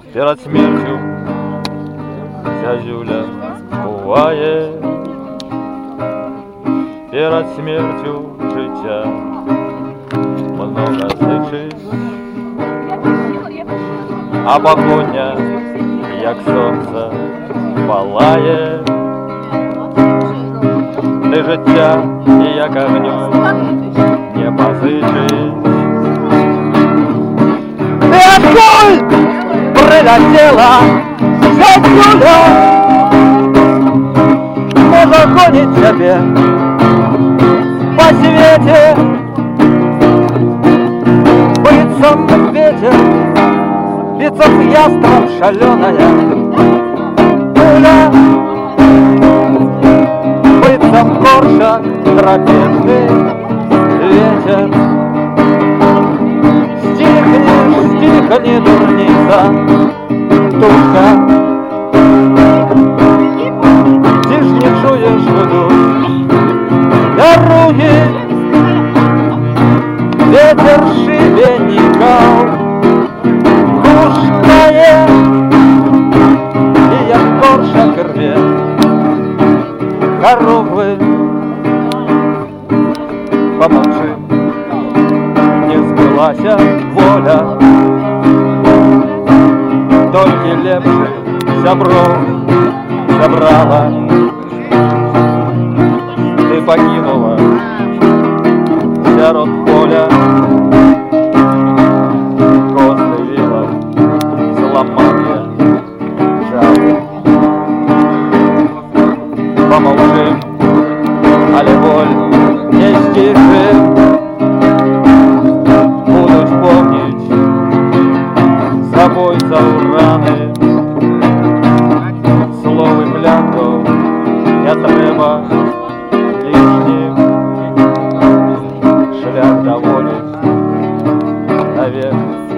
перед смертю зязюля буває, перед смертю життя много зичить, а погоня, як сонце, палає, ти життя, як огню, не позичить. Ты откуль прилетела, зятюля, можно гонить тебе по свете, быцом ветер, бицом ястреб шаленая пуля, быцом коршак тропежный ветер. Стихни, дурница, тушка, ты ж не чуешь вдруг дороги, ветер шибеников гушкає, і як коршак рве коровы. Помолчи, не сбылася воля, только лепших сябров забрала. Ты покинула сярод поля, косты вила зломанья жало. Помолчи, але боль не стихнет, будуть помнить собой за раны. Слово і клятву не треба лишніх, шлях доволі навек.